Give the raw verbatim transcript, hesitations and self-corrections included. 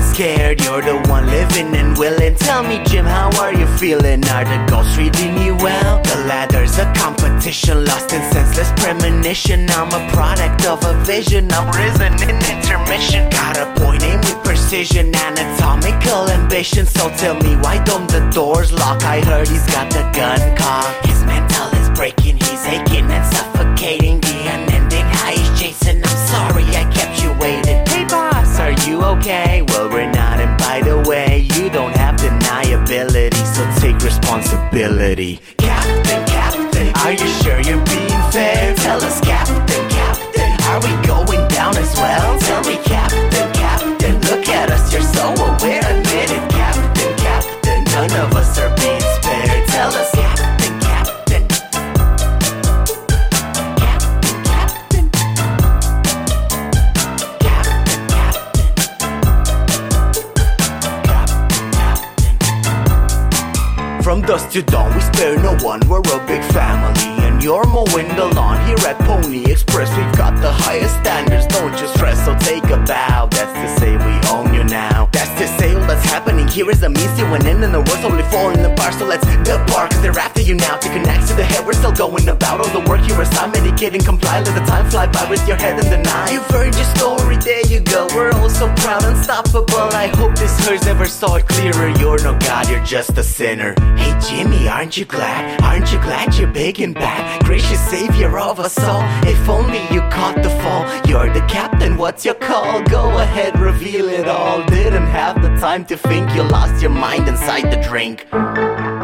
scared, you're the one living and willing. Tell me, Jim, how are you feeling? Are the ghosts reading you well? The ladder's a competition, lost in senseless premonition. I'm a product of a vision, I'm risen in intermission. Got a point, aim with precision, anatomical ambition. So tell me, why don't the doors lock? I heard he's got the gun cocked. His mental is breaking, he's aching and suffocating. The unending high is chasing, I'm sorry I kept you waiting. Hey boss, are you okay? Well, we're not, and by the way, you don't have deniability, so take responsibility. Captain, Captain, are you sure you're being fair? Tell us, Captain, Captain, are we going down as well? Tell me, Captain, Captain, look at us, you're so aware. Admit it, Captain, Captain, none of us are being spared. Tell us, Captain, Captain, Captain, Captain, Captain, Captain. From dusk to dawn, we spare no one, we're a big family. And you're mowing the lawn here at Pony Express. We've got the highest standards, don't just stress, so take a bow. That's to say we own you now. That's to say all that's happening here is amnesia. When in and the world's only falling apart. So let's depart, cause they're after you now. To connect to the head, we're still going about all the work you assigned. Medicate and comply, let the time fly by with your head in the night. You've heard your story, there you go. We're all so proud, unstoppable. I hope this hers ever saw it clearer. You're no god, you're just a sinner. Hey Jimmy, aren't you glad? Aren't you glad you're big and bad? Gracious savior of us all. If only you caught the fall. You're the captain, what's your call? Go ahead, reveal it all. Didn't have the time to think, you lost your mind inside the drink.